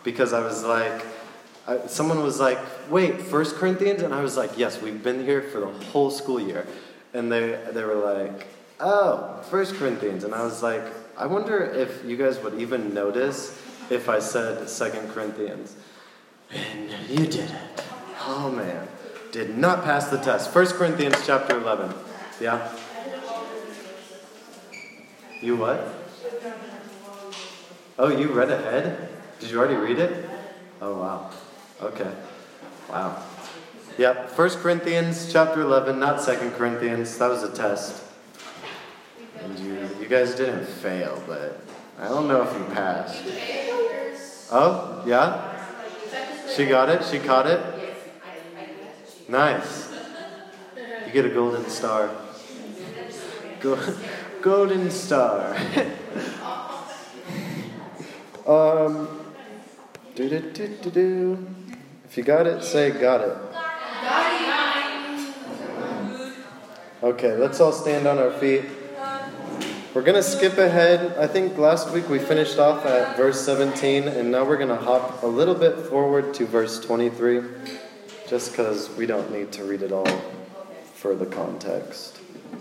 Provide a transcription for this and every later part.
because I was like, someone was like, wait, 1 Corinthians? And I was like, yes, we've been here for the whole school year. And they were like, oh, 1 Corinthians. And I was like, I wonder if you guys would even notice if I said 2 Corinthians. And you did it. Oh, man. Did not pass the test. 1 Corinthians chapter 11. Yeah? You what? Oh, you read ahead? Did you already read it? Oh, wow. Okay. Wow. Yep. 1 Corinthians chapter 11, not 2 Corinthians. That was a test. And you guys didn't fail, but I don't know if you passed. Oh, yeah? She got it? She caught it? Nice. You get a golden star. Golden star. If you got it, say got it. Okay, let's all stand on our feet. We're going to skip ahead. I think last week we finished off at verse 17, and now we're going to hop a little bit forward to verse 23, just because we don't need to read it all for the context.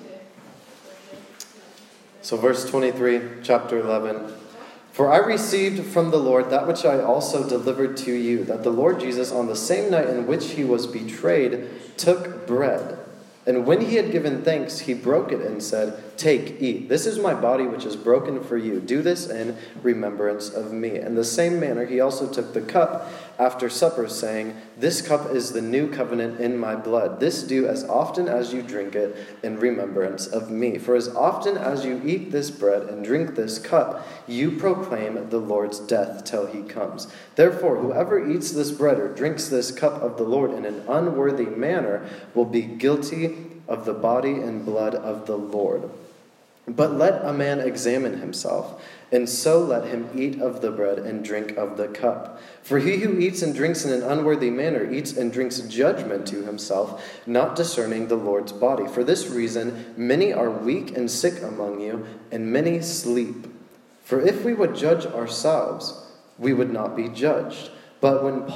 So verse 23, chapter 11. For I received from the Lord that which I also delivered to you, that the Lord Jesus, on the same night in which he was betrayed, took bread. And when he had given thanks, he broke it and said, "Take, eat. This is my body which is broken for you. Do this in remembrance of me." In the same manner, he also took the cup after supper, saying, "This cup is the new covenant in my blood. This do as often as you drink it in remembrance of me. For as often as you eat this bread and drink this cup, you proclaim the Lord's death till he comes. Therefore, whoever eats this bread or drinks this cup of the Lord in an unworthy manner will be guilty of the body and blood of the Lord. But let a man examine himself, and so let him eat of the bread and drink of the cup. For he who eats and drinks in an unworthy manner eats and drinks judgment to himself, not discerning the Lord's body. For this reason, many are weak and sick among you, and many sleep. For if we would judge ourselves, we would not be judged. But when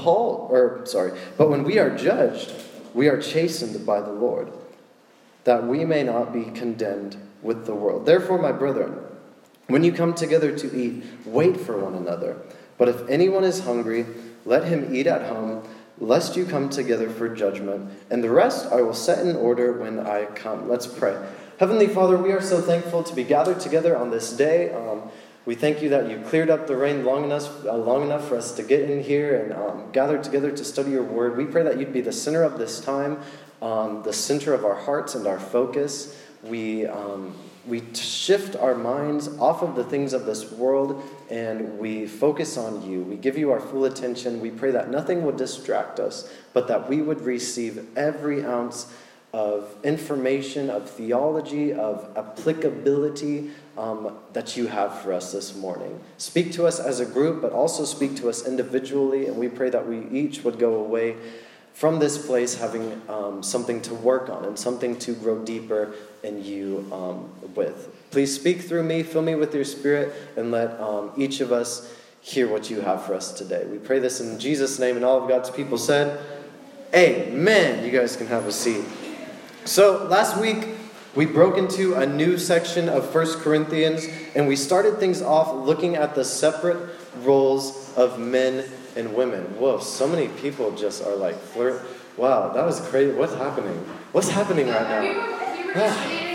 we are judged, we are chastened by the Lord, that we may not be condemned with the world. Therefore, my brethren, when you come together to eat, wait for one another. But if anyone is hungry, let him eat at home, lest you come together for judgment. And the rest I will set in order when I come. Let's pray. Heavenly Father, we are so thankful to be gathered together on this day. We thank you that you cleared up the rain long enough for us to get in here and gather together to study your word. We pray that you'd be the center of this time, the center of our hearts and our focus. We shift our minds off of the things of this world and we focus on you. We give you our full attention. We pray that nothing would distract us, but that we would receive every ounce of information, of theology, of applicability that you have for us this morning. Speak to us as a group, but also speak to us individually, and we pray that we each would go away from this place having something to work on and something to grow deeper in you with. Please speak through me, fill me with your spirit, and let each of us hear what you have for us today. We pray this in Jesus' name, and all of God's people said, amen. You guys can have a seat. So last week, we broke into a new section of 1 Corinthians, and we started things off looking at the separate roles of men and women. Whoa, so many people just are like flirt. Wow, that was crazy. What's happening? What's happening right now?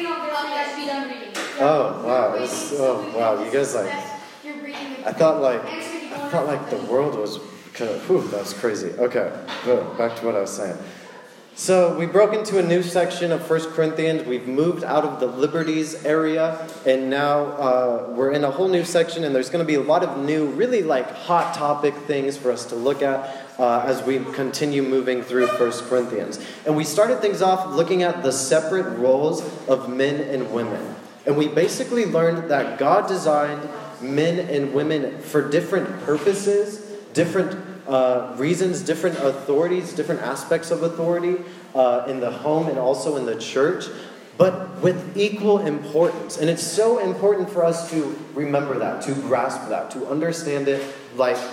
Oh wow, you guys like. I thought like the world was kind of. Whew, that was crazy. Okay, back to what I was saying. So we broke into a new section of 1 Corinthians. We've moved out of the liberties area, and now we're in a whole new section, and there's going to be a lot of new, really like hot topic things for us to look at as we continue moving through 1 Corinthians. And we started things off looking at the separate roles of men and women. And we basically learned that God designed men and women for different purposes, different reasons, different authorities, different aspects of authority in the home and also in the church, but with equal importance. And it's so important for us to remember that, to grasp that, to understand it like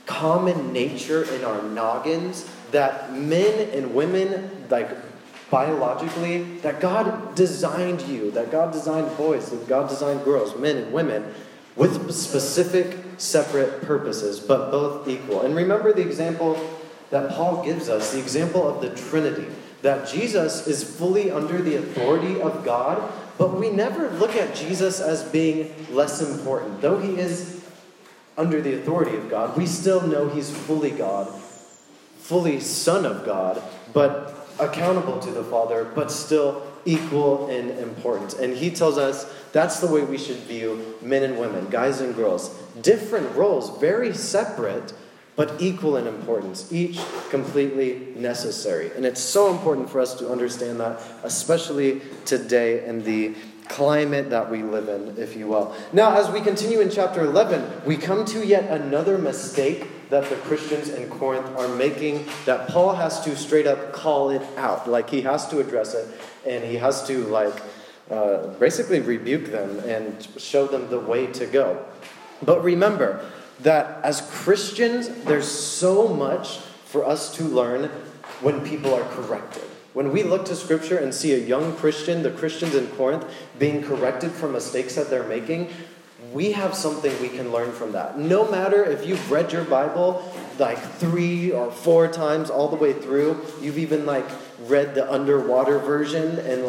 common nature in our noggins that men and women, like biologically, that God designed you, that God designed boys, that God designed girls, men and women, with specific, separate purposes, but both equal. And remember the example that Paul gives us, the example of the Trinity, that Jesus is fully under the authority of God, but we never look at Jesus as being less important. Though he is under the authority of God, we still know he's fully God, fully Son of God, but accountable to the Father, but still equal in importance. And he tells us that's the way we should view men and women, guys and girls. Different roles, very separate, but equal in importance, each completely necessary. And it's so important for us to understand that, especially today in the climate that we live in, if you will. Now, as we continue in chapter 11, we come to yet another mistake that the Christians in Corinth are making, that Paul has to straight up call it out. Like, he has to address it, and he has to, basically rebuke them and show them the way to go. But remember that as Christians, there's so much for us to learn when people are corrected. When we look to Scripture and see a young Christian, the Christians in Corinth, being corrected for mistakes that they're making, we have something we can learn from that. No matter if you've read your Bible like 3 or 4 times all the way through, you've even read the underwater version and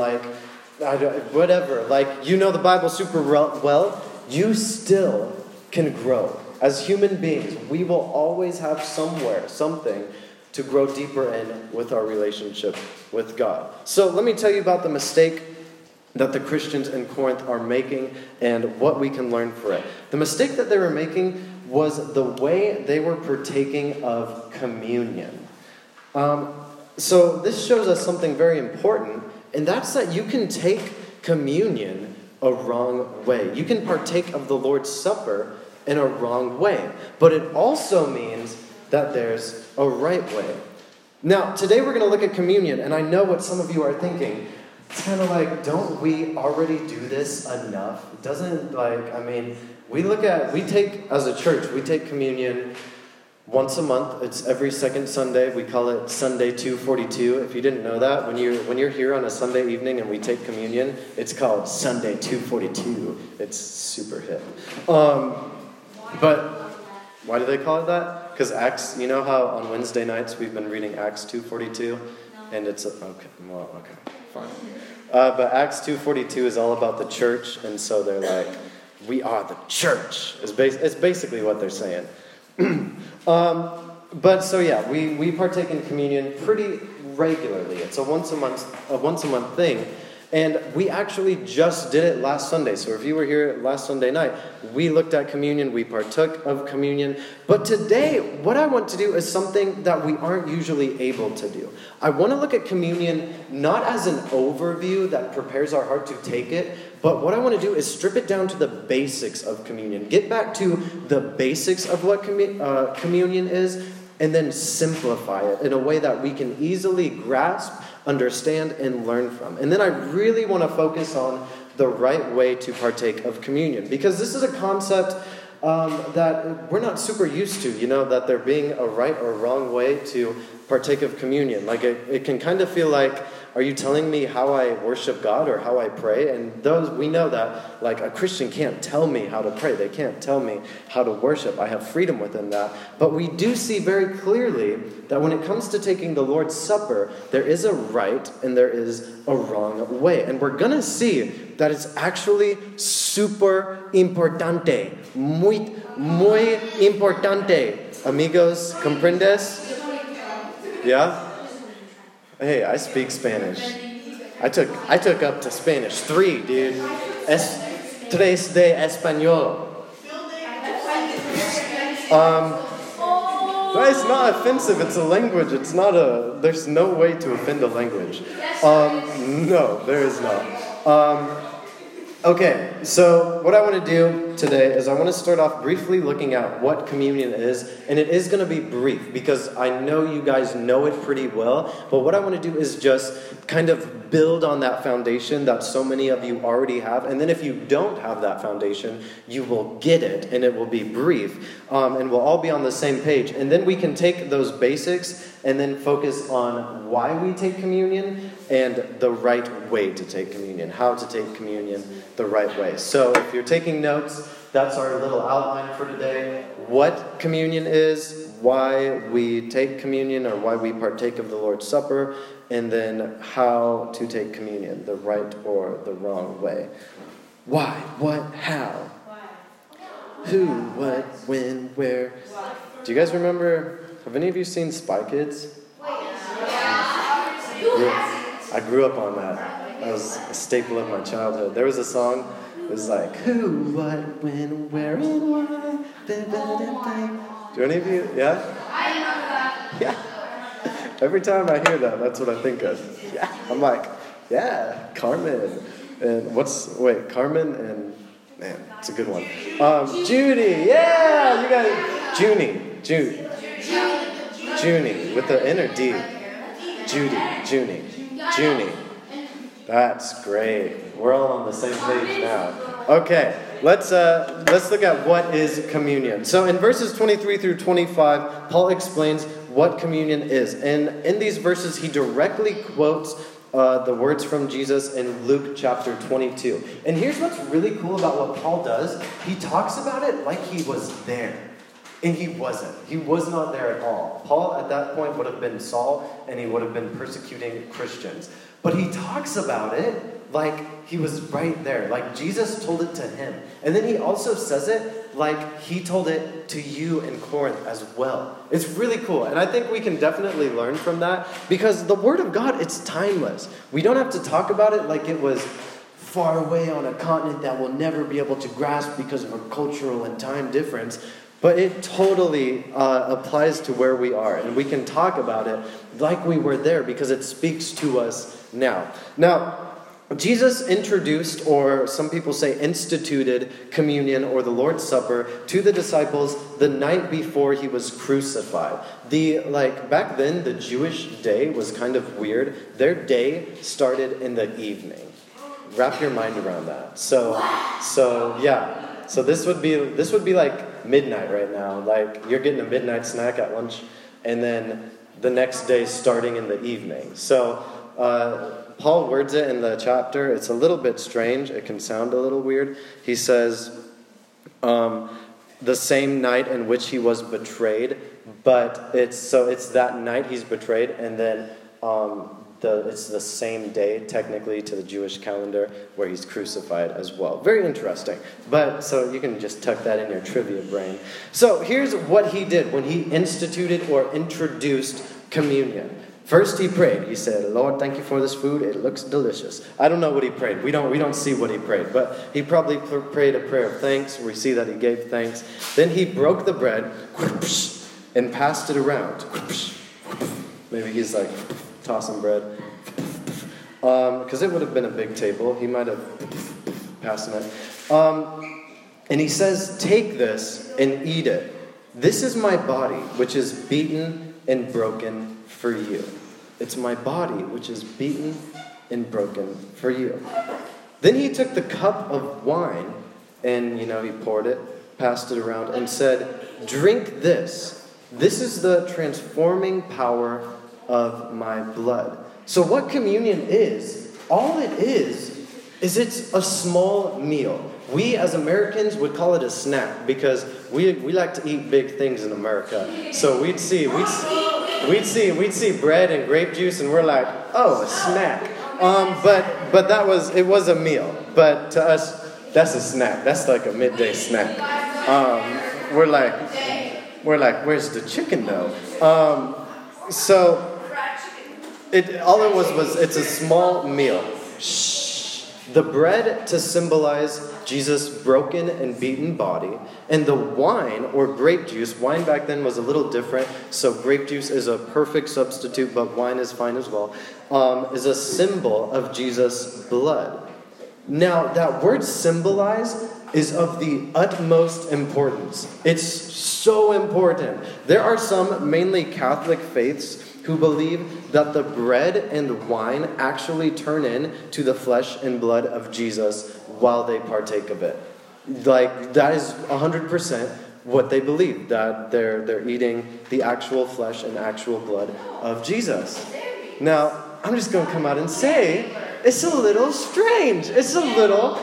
whatever, you know the Bible super well, you still can grow. As human beings, we will always have something to grow deeper in with our relationship with God. So let me tell you about the mistake that the Christians in Corinth are making and what we can learn for it. The mistake that they were making was the way they were partaking of communion. So this shows us something very important, and that's that you can take communion a wrong way. You can partake of the Lord's Supper in a wrong way. But it also means that there's a right way. Now, today we're going to look at communion, and I know what some of you are thinking. It's kind of don't we already do this enough? Doesn't, we take, as a church, we take communion once a month. It's every second Sunday. We call it Sunday 242. If you didn't know that, when you're here on a Sunday evening and we take communion, it's called Sunday 242. It's super hip. But why do they call it that? Because Acts, you know how on Wednesday nights we've been reading Acts 2:42? And it's, okay, fine. But Acts 2:42 is all about the church, and so they're like, we are the church. It's basically what they're saying. But so yeah, we partake in communion pretty regularly. It's a once a month thing. And we actually just did it last Sunday. So if you were here last Sunday night, we looked at communion, we partook of communion. But today, what I want to do is something that we aren't usually able to do. I want to look at communion not as an overview that prepares our heart to take it, but what I want to do is strip it down to the basics of communion. Get back to the basics of what communion is, and then simplify it in a way that we can easily grasp, understand, and learn from. And then I really want to focus on the right way to partake of communion, because this is a concept that we're not super used to, that there being a right or wrong way to partake of communion. It can kind of feel like, are you telling me how I worship God or how I pray? And we know that a Christian can't tell me how to pray. They can't tell me how to worship. I have freedom within that. But we do see very clearly that when it comes to taking the Lord's Supper, there is a right and there is a wrong way. And we're going to see that it's actually super importante. Muy importante. Amigos, ¿comprendes? Yeah? Hey, I speak Spanish. I took up to Spanish 3, dude. Tres de español. But it's not offensive. It's a language. There's no way to offend a language. No, there is not. Okay, so what I want to do today is I want to start off briefly looking at what communion is, and it is going to be brief because I know you guys know it pretty well, but what I want to do is just kind of build on that foundation that so many of you already have, and then if you don't have that foundation, you will get it, and it will be brief, and we'll all be on the same page, and then we can take those basics and then focus on why we take communion and the right way to take communion, how to take communion the right way. So if you're taking notes, that's our little outline for today. What communion is, why we take communion or why we partake of the Lord's Supper, and then how to take communion, the right or the wrong way. Why, what, how, who, what, when, where. Do you guys remember, have any of you seen Spy Kids? I grew up on that. That was a staple of my childhood. There was a song, it was like, who, what, when, where, and why. Do any of you, yeah? I remember that. Yeah. Every time I hear that, that's what I think of. Yeah. I'm like, yeah, Carmen. And Carmen and, man, it's a good one. Judy, yeah, you guys, Junie, with the N or D? Junie. That's great. We're all on the same page now. Okay, let's look at what is communion. So in verses 23 through 25, Paul explains what communion is. And in these verses, he directly quotes the words from Jesus in Luke chapter 22. And here's what's really cool about what Paul does. He talks about it like he was there. And he wasn't. He was not there at all. Paul, at that point, would have been Saul, and he would have been persecuting Christians. But he talks about it like he was right there, like Jesus told it to him. And then he also says it like he told it to you in Corinth as well. It's really cool. And I think we can definitely learn from that because the Word of God, it's timeless. We don't have to talk about it like it was far away on a continent that we'll never be able to grasp because of a cultural and time difference. But it totally applies to where we are. And we can talk about it like we were there because it speaks to us now. Now, Jesus introduced, or some people say instituted, communion or the Lord's Supper to the disciples the night before he was crucified. Back then, the Jewish day was kind of weird. Their day started in the evening. Wrap your mind around that. So this would be like midnight right now. Like you're getting a midnight snack at lunch, and then the next day starting in the evening. So Paul words it in the chapter. It's a little bit strange. It can sound a little weird. He says, the same night in which he was betrayed, but it's that night he's betrayed, and then it's the same day, technically, to the Jewish calendar where he's crucified as well. Very interesting. But, so you can just tuck that in your trivia brain. So here's what he did when he instituted or introduced communion. First he prayed. He said, Lord, thank you for this food. It looks delicious. I don't know what he prayed. We don't see what he prayed. But he probably prayed a prayer of thanks. We see that he gave thanks. Then he broke the bread and passed it around. Maybe he's like tossing bread. Because it would have been a big table. He might have passed it. And he says, take this and eat it. This is my body, which is beaten and broken for you. It's my body, which is beaten and broken for you. Then he took the cup of wine and, he poured it, passed it around, and said, drink this. This is the transforming power of my blood. So what communion is, all it is it's a small meal. We as Americans would call it a snack because we like to eat big things in America. So we'd see bread and grape juice and we're like, oh, a snack. But it was a meal. But to us, that's a snack. That's like a midday snack. We're like, where's the chicken though? It's a small meal. The bread to symbolize Jesus' broken and beaten body, and the wine or grape juice. Wine back then was a little different, so grape juice is a perfect substitute, but wine is fine as well. Is a symbol of Jesus' blood. Now, that word symbolize is of the utmost importance. It's so important. There are some, mainly Catholic faiths, who believe that the bread and wine actually turn into the flesh and blood of Jesus while they partake of it. Like, that is 100% what they believe, that they're eating the actual flesh and actual blood of Jesus. Now, I'm just going to come out and say, it's a little strange. It's a little,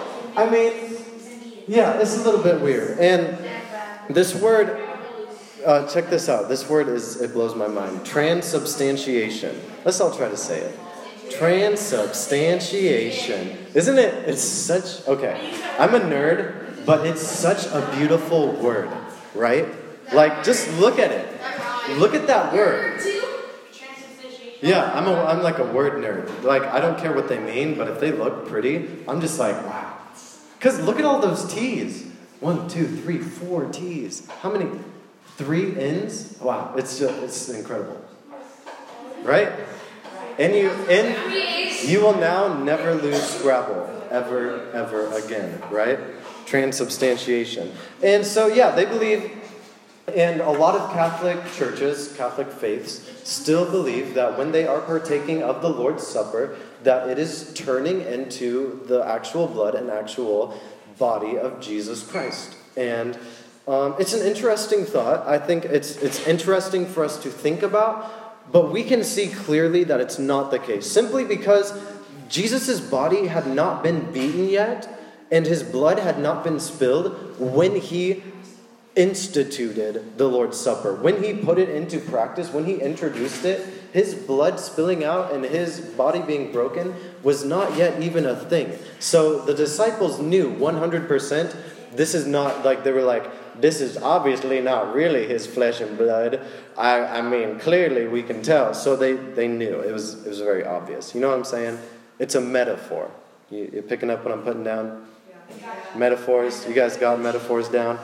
it's a little bit weird. And this word, check this out. This word it blows my mind. Transubstantiation. Let's all try to say it. Transubstantiation. Isn't it? It's such, okay. I'm a nerd, but it's such a beautiful word, right? Like, just look at it. Look at that word. Yeah, I'm like a word nerd. Like, I don't care what they mean, but if they look pretty, I'm just like, wow. Because look at all those T's. 1, 2, 3, 4 T's. How many? 3 N's? Wow, it's incredible. Right? And you will now never lose Scrabble. Ever again. Right? Transubstantiation. And so, yeah, they believe, and a lot of Catholic churches, Catholic faiths, still believe that when they are partaking of the Lord's Supper, that it is turning into the actual blood and actual body of Jesus Christ. And it's an interesting thought. I think it's interesting for us to think about, but we can see clearly that it's not the case. Simply because Jesus' body had not been beaten yet, and his blood had not been spilled when he instituted the Lord's Supper. When he put it into practice, when he introduced it, his blood spilling out and his body being broken was not yet even a thing. So the disciples knew 100% this is not, like, they were like, this is obviously not really his flesh and blood. I mean, clearly we can tell. So they knew. It was very obvious. You know what I'm saying? It's a metaphor. You're picking up what I'm putting down? Metaphors. You guys got metaphors down?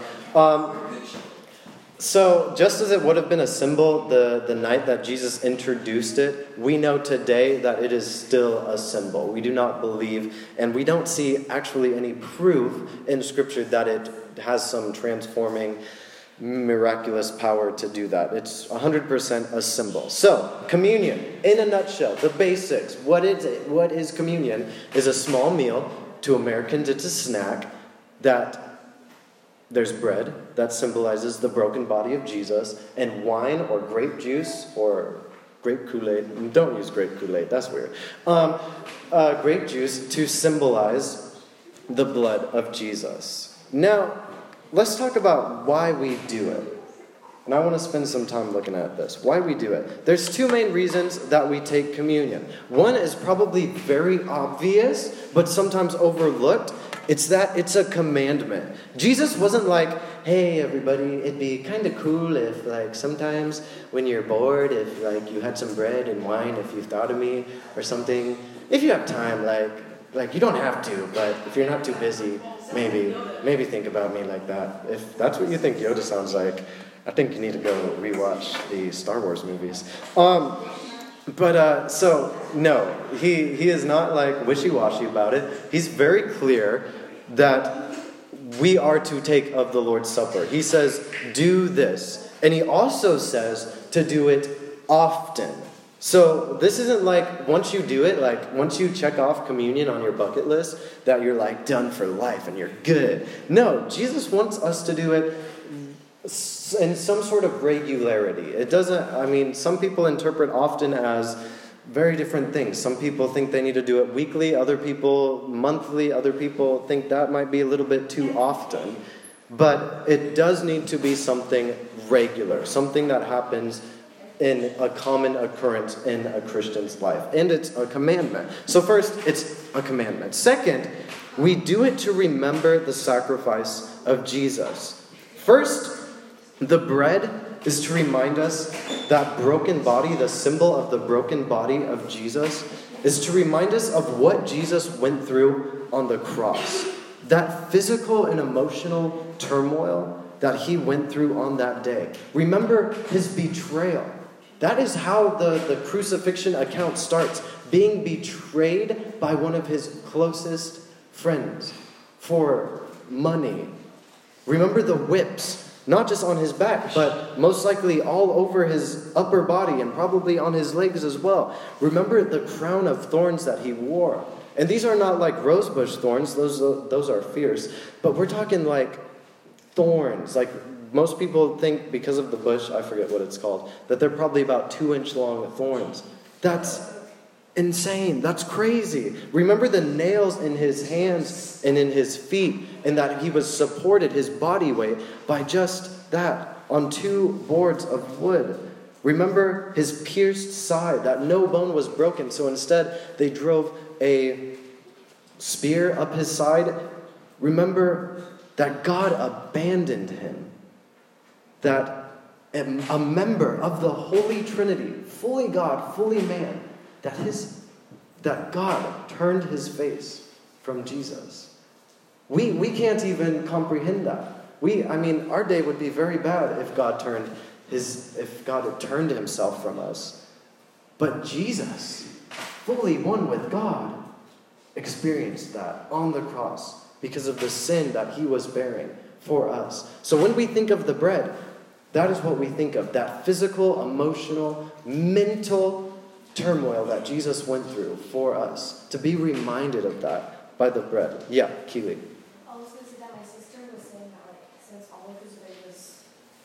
So just as it would have been a symbol the night that Jesus introduced it, we know today that it is still a symbol. We do not believe, and we don't see actually any proof in Scripture that it has some transforming, miraculous power to do that. It's 100% a symbol. So, communion, in a nutshell, the basics. What is communion? Is a small meal. To Americans, it's a snack that there's bread that symbolizes the broken body of Jesus, and wine or grape juice or grape Kool-Aid. Don't use grape Kool-Aid, that's weird. Grape juice to symbolize the blood of Jesus. Now, let's talk about why we do it. And I want to spend some time looking at this. Why we do it. There's 2 main reasons that we take communion. One is probably very obvious, but sometimes overlooked. It's that it's a commandment. Jesus wasn't like, hey, everybody, it'd be kind of cool if, like, sometimes when you're bored, if, like, you had some bread and wine, if you thought of me or something. If you have time, like you don't have to, but if you're not too busy, maybe think about me like that. If that's what you think Yoda sounds like, I think you need to go rewatch the Star Wars movies. So, no, he is not, like, wishy-washy about it. He's very clear that we are to take of the Lord's Supper. He says, do this. And he also says to do it often. So this isn't like once you do it, like once you check off communion on your bucket list, that you're like done for life and you're good. No, Jesus wants us to do it in some sort of regularity. It doesn't, some people interpret often as very different things. Some people think they need to do it weekly, other people monthly, other people think that might be a little bit too often. But it does need to be something regular, something that happens in a common occurrence in a Christian's life. And it's a commandment. So first, it's a commandment. Second, we do it to remember the sacrifice of Jesus. First, the bread is to remind us that broken body, the symbol of the broken body of Jesus, is to remind us of what Jesus went through on the cross. That physical and emotional turmoil that he went through on that day. Remember his betrayal. That is how the crucifixion account starts. Being betrayed by one of his closest friends, for money. Remember the whips, not just on his back, but most likely all over his upper body and probably on his legs as well. Remember the crown of thorns that he wore. And these are not like rosebush thorns, those are fierce. But we're talking like thorns. Like most people think because of the bush, I forget what it's called, that they're probably about 2-inch long thorns. That's insane. That's crazy. Remember the nails in his hands and in his feet, and that he was supported, his body weight, by just that on 2 boards of wood. Remember his pierced side, that no bone was broken, so instead they drove a spear up his side. Remember that God abandoned him, that a member of the Holy Trinity, fully God, fully man, that God turned his face from Jesus. We can't even comprehend that. Our day would be very bad if God had turned himself from us. But Jesus, fully one with God, experienced that on the cross because of the sin that he was bearing for us. So when we think of the bread, that is what we think of, that physical, emotional, mental turmoil that Jesus went through for us, to be reminded of that by the bread. Yeah, Keely. I was going to say that my sister was saying that, since all of his weight was,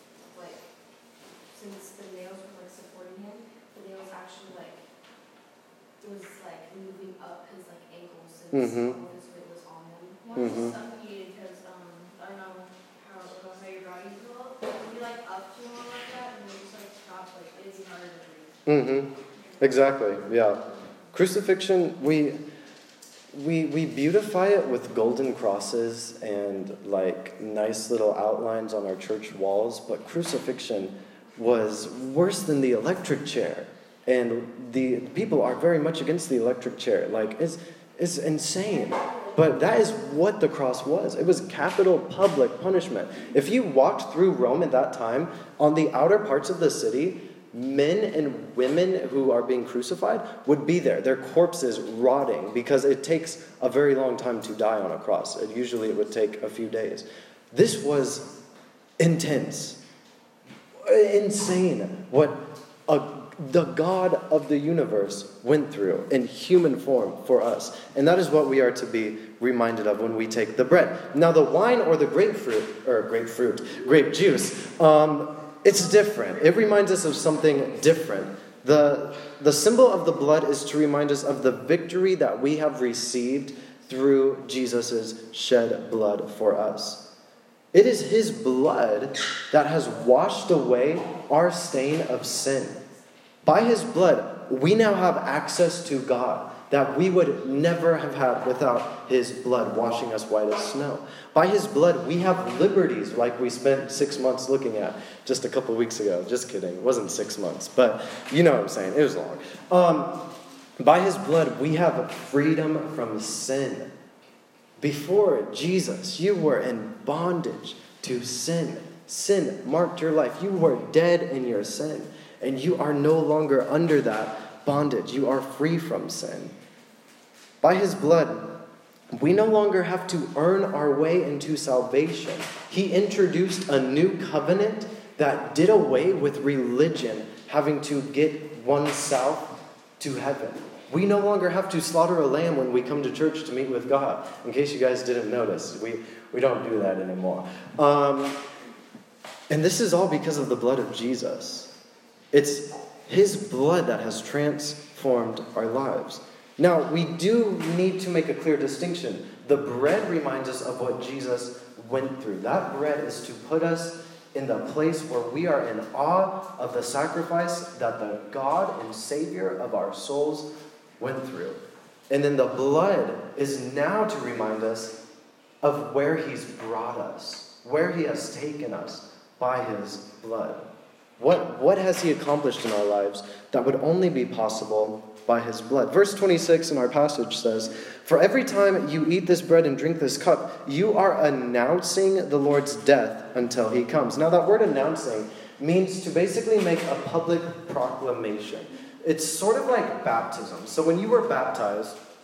since the nails were, supporting him, the nails actually, it was, moving up his, ankles since all of his weight was on him. More suffocated because, I don't know how your body feel, but when you, up to him like that, and then you just, stop, it's harder to breathe. Exactly, yeah. Crucifixion, we beautify it with golden crosses and nice little outlines on our church walls, but crucifixion was worse than the electric chair. And the people are very much against the electric chair. It's insane. But that is what the cross was. It was capital public punishment. If you walked through Rome at that time, on the outer parts of the city, men and women who are being crucified would be there, their corpses rotting, because it takes a very long time to die on a cross. Usually it would take a few days. This was intense, insane, what the God of the universe went through in human form for us. And that is what we are to be reminded of when we take the bread. Now the wine or the grape juice, it's different. It reminds us of something different. The symbol of the blood is to remind us of the victory that we have received through Jesus' shed blood for us. It is his blood that has washed away our stain of sin. By his blood, we now have access to God that we would never have had without his blood washing us white as snow. By his blood, we have liberties like we spent 6 months looking at just a couple weeks ago. Just kidding. It wasn't 6 months, but you know what I'm saying. It was long. By his blood, we have freedom from sin. Before Jesus, you were in bondage to sin. Sin marked your life. You were dead in your sin, and you are no longer under that bondage. You are free from sin. By his blood, we no longer have to earn our way into salvation. He introduced a new covenant that did away with religion having to get oneself to heaven. We no longer have to slaughter a lamb when we come to church to meet with God. In case you guys didn't notice, we don't do that anymore. And this is all because of the blood of Jesus. It's his blood that has transformed our lives. Now, we do need to make a clear distinction. The bread reminds us of what Jesus went through. That bread is to put us in the place where we are in awe of the sacrifice that the God and Savior of our souls went through. And then the blood is now to remind us of where he's brought us, where he has taken us by his blood. What has he accomplished in our lives that would only be possible by his blood? Verse 26 in our passage says, "For every time you eat this bread and drink this cup, you are announcing the Lord's death until he comes." Now that word announcing means to basically make a public proclamation. It's sort of like baptism. So when you were baptized,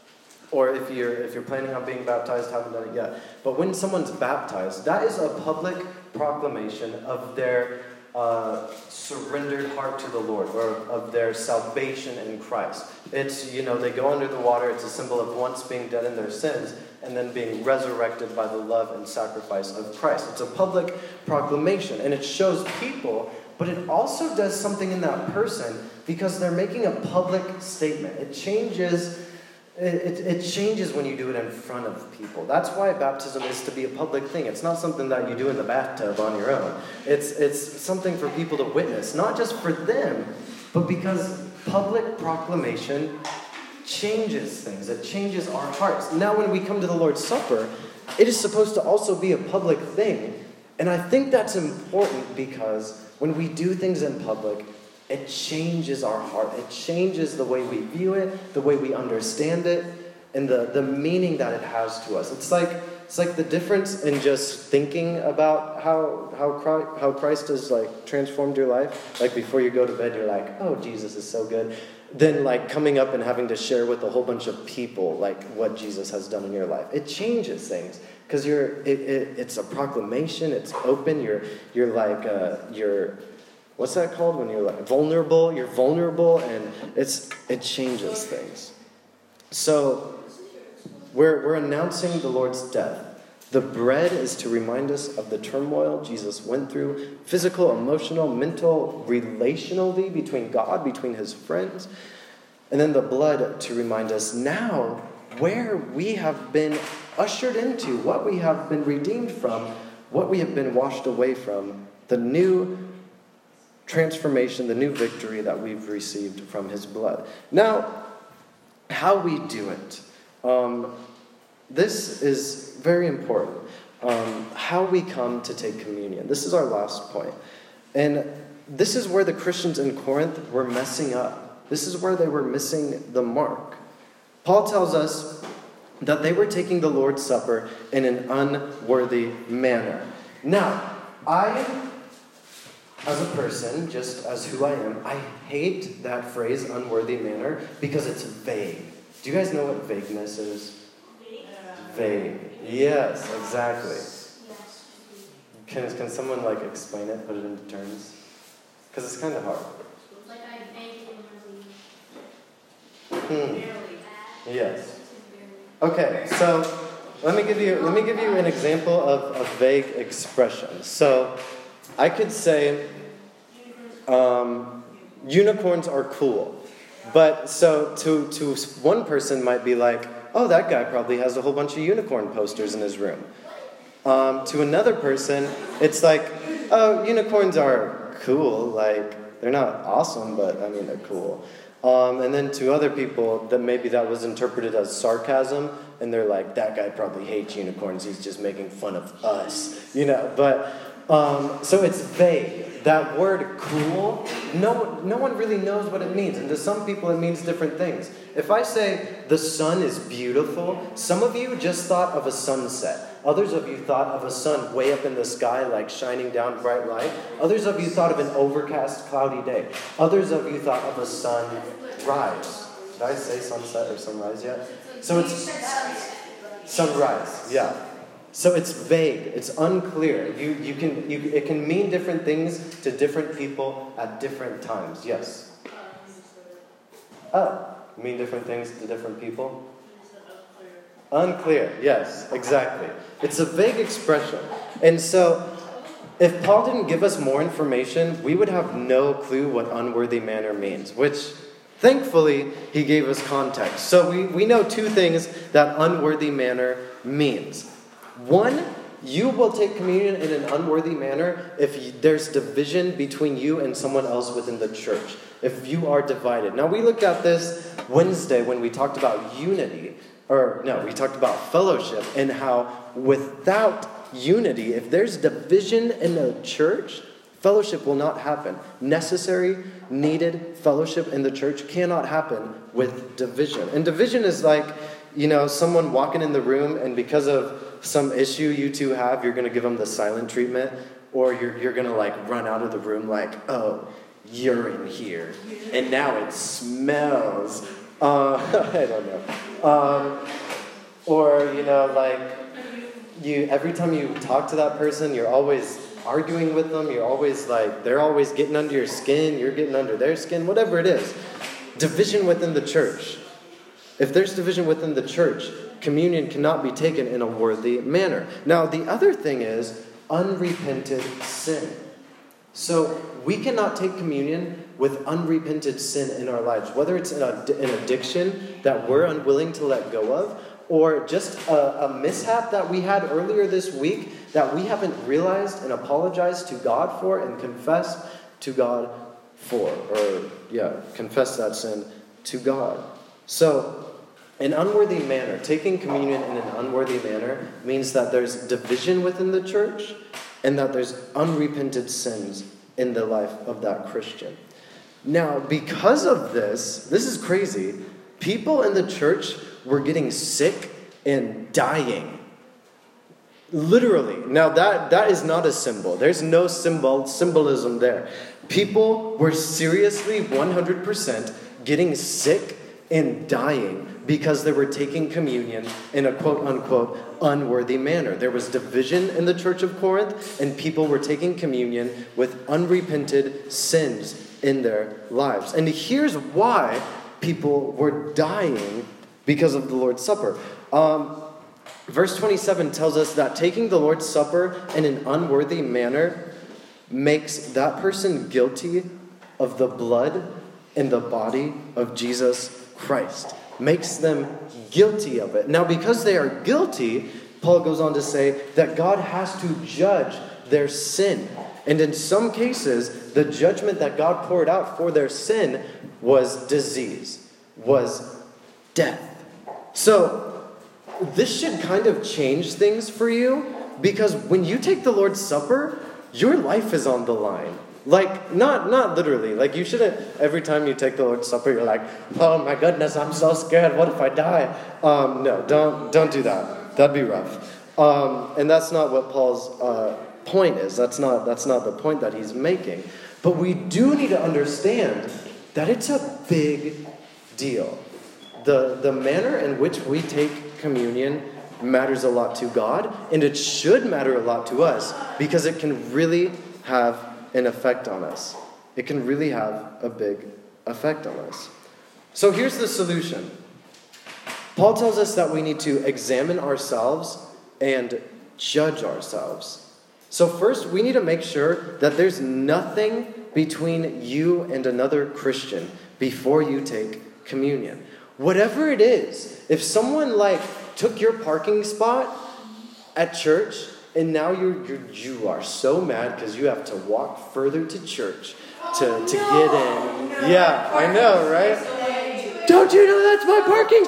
or if you're planning on being baptized, haven't done it yet. But when someone's baptized, that is a public proclamation of their surrendered heart to the Lord, or of their salvation in Christ. It's, they go under the water. It's a symbol of once being dead in their sins and then being resurrected by the love and sacrifice of Christ. It's a public proclamation, and it shows people, but it also does something in that person because they're making a public statement. It changes when you do it in front of people. That's why baptism is to be a public thing. It's not something that you do in the bathtub on your own. It's something for people to witness, not just for them, but because public proclamation changes things. It changes our hearts. Now when we come to the Lord's Supper, it is supposed to also be a public thing. And I think that's important because when we do things in public, it changes our heart. It changes the way we view it, the way we understand it, and the meaning that it has to us. It's like the difference in just thinking about how Christ has like transformed your life. Like before you go to bed, you're like, oh, Jesus is so good. Then like coming up and having to share with a whole bunch of people like what Jesus has done in your life. It changes things because it's a proclamation. It's open. You're what's that called when you're like vulnerable? You're vulnerable, and it changes things. So we're announcing the Lord's death. The bread is to remind us of the turmoil Jesus went through, physical, emotional, mental, relationally, between God, between his friends. And then the blood to remind us now where we have been ushered into, what we have been redeemed from, what we have been washed away from, the new transformation, the new victory that we've received from his blood. Now, how we do it. This is very important. How we come to take communion. This is our last point. And this is where the Christians in Corinth were messing up. This is where they were missing the mark. Paul tells us that they were taking the Lord's Supper in an unworthy manner. Now, I, as a person, just as who I am, I hate that phrase, unworthy manner, because it's vague. Do you guys know what vagueness is? Vague. Yes, exactly. Can someone like explain it, put it into terms? Because it's kind of hard. Like I vaguely Yes. Okay, so let me give you an example of a vague expression. So I could say unicorns are cool. But so to one person might be like, oh, that guy probably has a whole bunch of unicorn posters in his room. To another person, it's like, oh, unicorns are cool. Like, they're not awesome, but I mean, they're cool. And then to other people, that maybe that was interpreted as sarcasm, and they're like, that guy probably hates unicorns. He's just making fun of us, But so it's vague. That word cool, no one really knows what it means. And to some people, it means different things. If I say the sun is beautiful, some of you just thought of a sunset. Others of you thought of a sun way up in the sky, like shining down bright light. Others of you thought of an overcast, cloudy day. Others of you thought of a sunrise. Did I say sunset or sunrise yet? So it's sunrise, yeah. So it's vague, it's unclear. It can mean different things to different people at different times. Yes? Mean different things to different people? Unclear, yes, exactly. It's a vague expression. And so, if Paul didn't give us more information, we would have no clue what unworthy manner means, which, thankfully, he gave us context. So we know two things that unworthy manner means. One, you will take communion in an unworthy manner if there's division between you and someone else within the church. If you are divided. Now, we looked at this Wednesday when we talked about unity. We talked about fellowship and how without unity, if there's division in the church, fellowship will not happen. Necessary, needed fellowship in the church cannot happen with division. And division is like, someone walking in the room and because of some issue you two have, you're going to give them the silent treatment, or you're going to like run out of the room like, oh, you're in here, and now it smells I don't know. Or, like, every time you talk to that person, you're always arguing with them. You're always like, they're always getting under your skin. You're getting under their skin, whatever it is. Division within the church. If there's division within the church, communion cannot be taken in a worthy manner. Now, the other thing is unrepented sin. So we cannot take communion with unrepented sin in our lives, whether it's an addiction that we're unwilling to let go of, or just a mishap that we had earlier this week that we haven't realized and apologized to God for and confessed to God for, confess that sin to God. So, an unworthy manner, taking communion in an unworthy manner means that there's division within the church and that there's unrepented sins in the life of that Christian. Now, because of this is crazy. People in the church were getting sick and dying. Literally. Now, that is not a symbol. There's no symbolism there. People were seriously 100% getting sick and dying because they were taking communion in a quote-unquote unworthy manner. There was division in the church of Corinth, and people were taking communion with unrepented sins in their lives. And here's why people were dying because of the Lord's Supper. Verse 27 tells us that taking the Lord's Supper in an unworthy manner makes that person guilty of the blood and the body of Jesus Christ. Makes them guilty of it. Now, because they are guilty, Paul goes on to say that God has to judge their sin. And in some cases, the judgment that God poured out for their sin was disease, was death. So, this should kind of change things for you, because when you take the Lord's Supper, your life is on the line. Like, not literally. Like, you shouldn't, every time you take the Lord's Supper, you're like, oh my goodness, I'm so scared. What if I die? No, don't do that. That'd be rough. And that's not what Paul's point is. That's not the point that he's making. But we do need to understand that it's a big deal. The manner in which we take communion matters a lot to God, and it should matter a lot to us, because it can really have an effect on us. It can really have a big effect on us. So here's the solution. Paul tells us that we need to examine ourselves and judge ourselves. So first, we need to make sure that there's nothing between you and another Christian before you take communion. Whatever it is, if someone took your parking spot at church, and now you are so mad because you have to walk further to church to get in. No. Yeah, I know, right? Don't you know that's my parking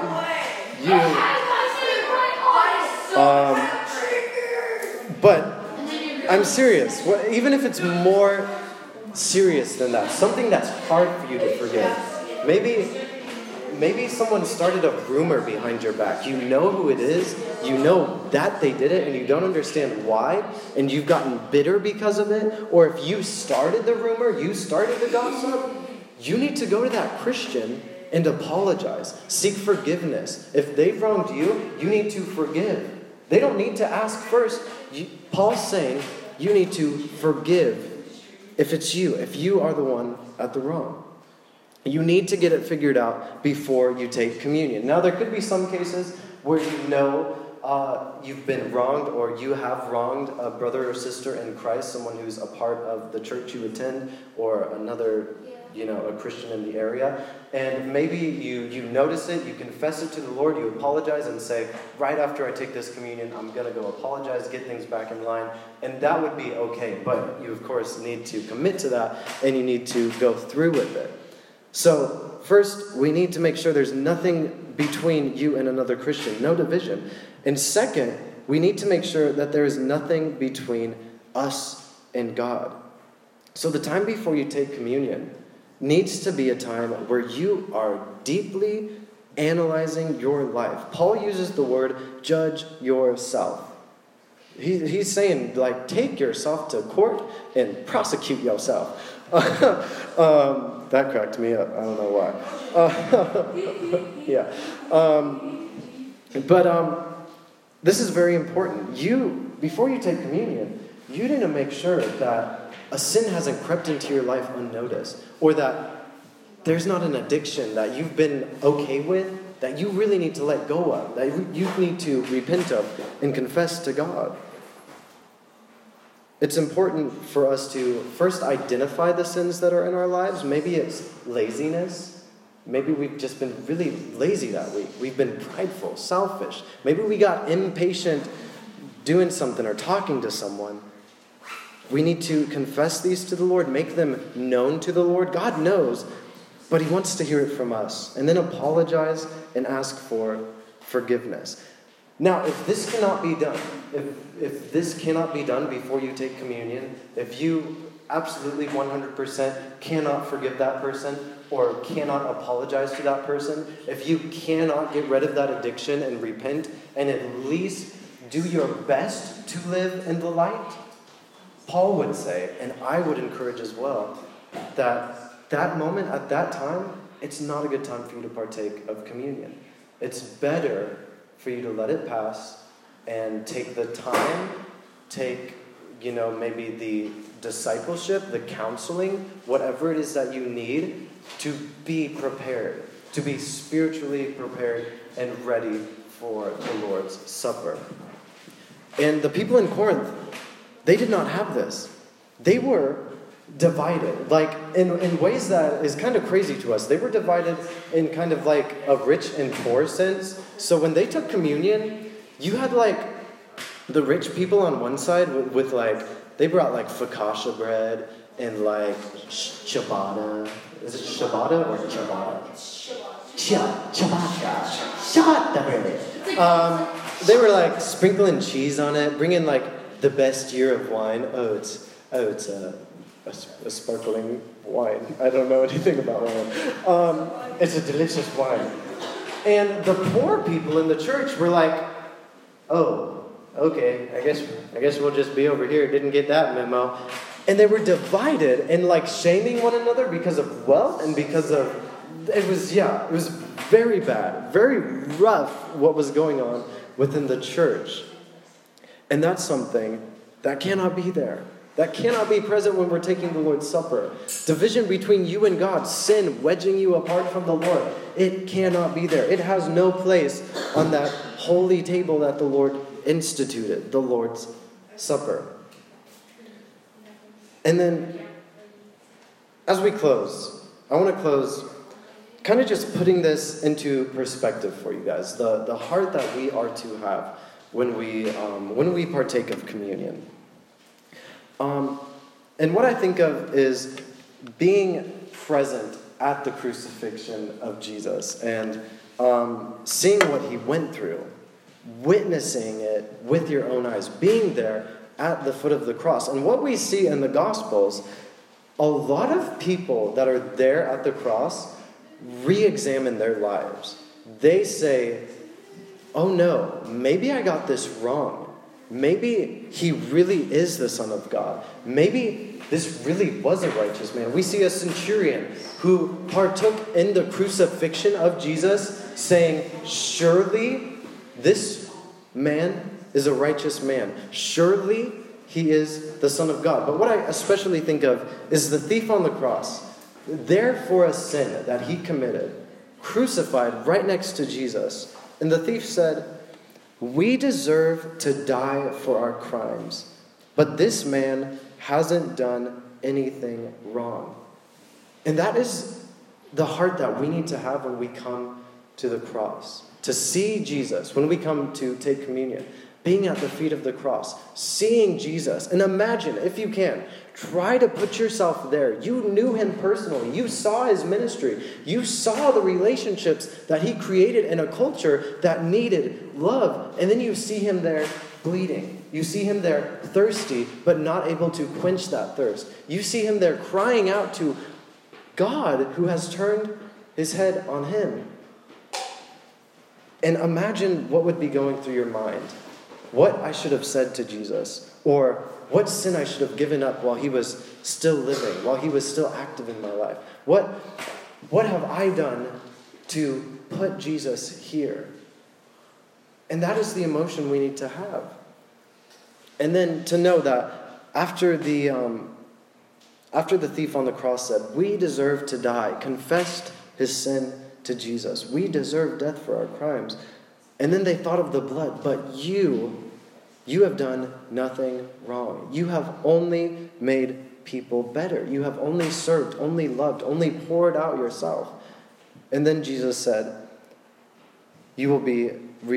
spot? But I'm serious. Even if it's more serious than that, something that's hard for you to forgive. Maybe someone started a rumor behind your back. You know who it is. You know that they did it, and you don't understand why, and you've gotten bitter because of it. Or if you started the rumor, you started the gossip, you need to go to that Christian and apologize. Seek forgiveness. If they've wronged you, you need to forgive. They don't need to ask first. Paul's saying you need to forgive if it's you, if you are the one at the wrong. You need to get it figured out before you take communion. Now, there could be some cases where you know you've been wronged, or you have wronged a brother or sister in Christ, someone who's a part of the church you attend, or another, a Christian in the area. And maybe you notice it, you confess it to the Lord, you apologize and say, right after I take this communion, I'm going to go apologize, get things back in line. And that would be okay. But you, of course, need to commit to that, and you need to go through with it. So, first, we need to make sure there's nothing between you and another Christian, no division. And second, we need to make sure that there is nothing between us and God. So the time before you take communion needs to be a time where you are deeply analyzing your life. Paul uses the word judge yourself. He's saying, take yourself to court and prosecute yourself. That cracked me up. I don't know why. Yeah. This is very important. Before you take communion, you need to make sure that a sin hasn't crept into your life unnoticed, or that there's not an addiction that you've been okay with that you really need to let go of, that you need to repent of and confess to God. It's important for us to first identify the sins that are in our lives. Maybe it's laziness. Maybe we've just been really lazy that week. We've been prideful, selfish. Maybe we got impatient doing something or talking to someone. We need to confess these to the Lord, make them known to the Lord. God knows, but He wants to hear it from us. And then apologize and ask for forgiveness. Now, if this cannot be done, if this cannot be done before you take communion, if you absolutely 100% cannot forgive that person or cannot apologize to that person, if you cannot get rid of that addiction and repent and at least do your best to live in the light, Paul would say, and I would encourage as well, that moment at that time, it's not a good time for you to partake of communion. It's better for you to let it pass and take the time, maybe the discipleship, the counseling, whatever it is that you need to be prepared, to be spiritually prepared and ready for the Lord's Supper. And the people in Corinth, they did not have this. They were divided, like in ways that is kind of crazy to us. They were divided in kind of like a rich and poor sense. So when they took communion, you had like the rich people on one side with like, they brought like focaccia bread and like ciabatta. Is it ciabatta or ciabatta? Ciabatta bread. They were like sprinkling cheese on it, bringing like the best year of wine. It's a sparkling wine. I don't know anything about wine. It's a delicious wine. And the poor people in the church were like, oh, okay, I guess we'll just be over here. Didn't get that memo. And they were divided and like shaming one another because of wealth and because of, it was very bad, very rough what was going on within the church. And that's something that cannot be there. That cannot be present when we're taking the Lord's Supper. Division between you and God, sin wedging you apart from the Lord. It cannot be there. It has no place on that holy table that the Lord instituted, the Lord's Supper. And then, as we close, I want to close kind of just putting this into perspective for you guys. The heart that we are to have when we partake of communion. And what I think of is being present at the crucifixion of Jesus and seeing what He went through, witnessing it with your own eyes, being there at the foot of the cross. And what we see in the Gospels, a lot of people that are there at the cross re-examine their lives. They say, oh no, maybe I got this wrong. Maybe He really is the Son of God. Maybe this really was a righteous man. We see a centurion who partook in the crucifixion of Jesus saying, surely this man is a righteous man. Surely He is the Son of God. But what I especially think of is the thief on the cross. There for a sin that he committed, crucified right next to Jesus. And the thief said, we deserve to die for our crimes, but this man hasn't done anything wrong. And that is the heart that we need to have when we come to the cross. To see Jesus, when we come to take communion, being at the feet of the cross, seeing Jesus. And imagine, if you can, try to put yourself there. You knew Him personally. You saw His ministry. You saw the relationships that He created in a culture that needed love. And then you see Him there bleeding. You see Him there thirsty, but not able to quench that thirst. You see Him there crying out to God who has turned His head on Him. And imagine what would be going through your mind what I should have said to Jesus, or what sin I should have given up while he was still living, while he was still active in my life. What have I done to put Jesus here? And that is the emotion we need to have. And then to know that after the thief on the cross said, we deserve to die, confessed his sin to Jesus. We deserve death for our crimes. And then they thought of the blood, but you have done nothing wrong. You have only made people better. You have only served, only loved, only poured out yourself. And then Jesus said, you will be,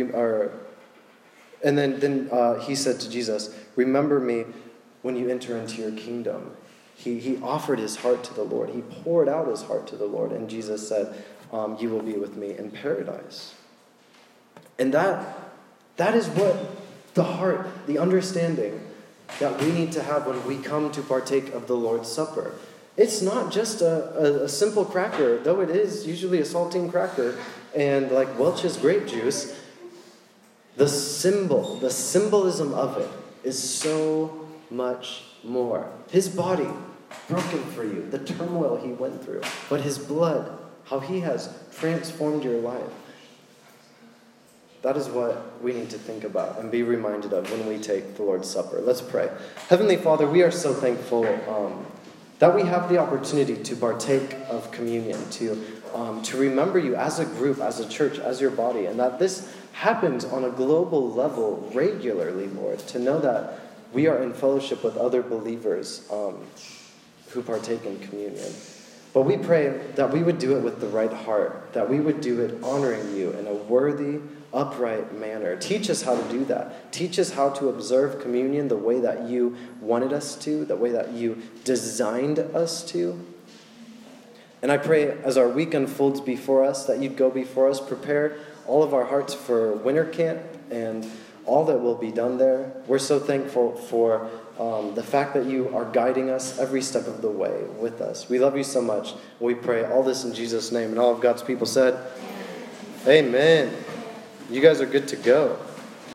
and then he said to Jesus, remember me when you enter into your kingdom. He offered his heart to the Lord. He poured out his heart to the Lord. And Jesus said, you will be with me in paradise. And that is what the heart, the understanding that we need to have when we come to partake of the Lord's Supper. It's not just a simple cracker, though it is usually a saltine cracker and like Welch's grape juice. The symbolism of it is so much more. His body broken for you, the turmoil he went through, but his blood, how he has transformed your life. That is what we need to think about and be reminded of when we take the Lord's Supper. Let's pray. Heavenly Father, we are so thankful that we have the opportunity to partake of communion, to remember you as a group, as a church, as your body, and that this happens on a global level regularly, Lord, to know that we are in fellowship with other believers who partake in communion. But we pray that we would do it with the right heart, that we would do it honoring you in a worthy, upright manner. Teach us how to do that. Teach us how to observe communion the way that you wanted us to, the way that you designed us to. And I pray as our week unfolds before us, that you'd go before us, prepare all of our hearts for winter camp and all that will be done there. We're so thankful for the fact that you are guiding us every step of the way with us. We love you so much. We pray all this in Jesus' name. And all of God's people said, Amen. You guys are good to go.